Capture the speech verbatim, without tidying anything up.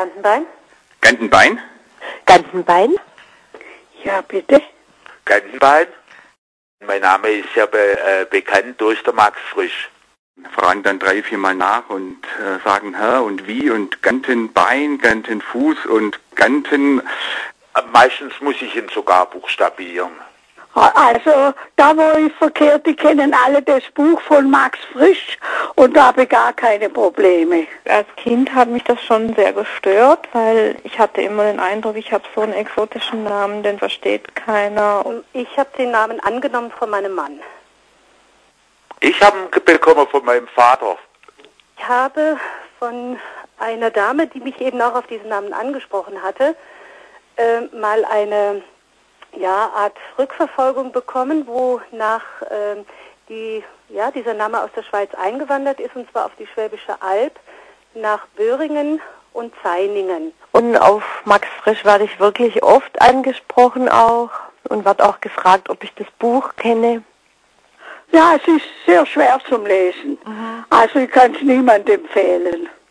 Gantenbein? Gantenbein? Gantenbein? Ja, bitte. Gantenbein? Mein Name ist ja be äh, bekannt durch der Max Frisch. Fragen dann drei, viermal nach und äh, sagen Herr und wie und Gantenbein, Gantenfuß und Ganten. Äh, meistens muss ich ihn sogar buchstabieren. Also, da wo ich verkehrt, die kennen alle das Buch von Max Frisch und da habe ich gar keine Probleme. Als Kind hat mich das schon sehr gestört, weil ich hatte immer den Eindruck, ich habe so einen exotischen Namen, den versteht keiner. Ich habe den Namen angenommen von meinem Mann. Ich habe ihn bekommen von meinem Vater. Ich habe von einer Dame, die mich eben auch auf diesen Namen angesprochen hatte, äh, mal eine ja, Art Rückverfolgung bekommen, wo nach äh, die, ja, dieser Name aus der Schweiz eingewandert ist, und zwar auf die Schwäbische Alb, nach Böhringen und Zainingen. Und auf Max Frisch werde ich wirklich oft angesprochen auch und werde auch gefragt, ob ich das Buch kenne. Ja, es ist sehr schwer zum Lesen. Mhm. Also ich kann es niemandem empfehlen.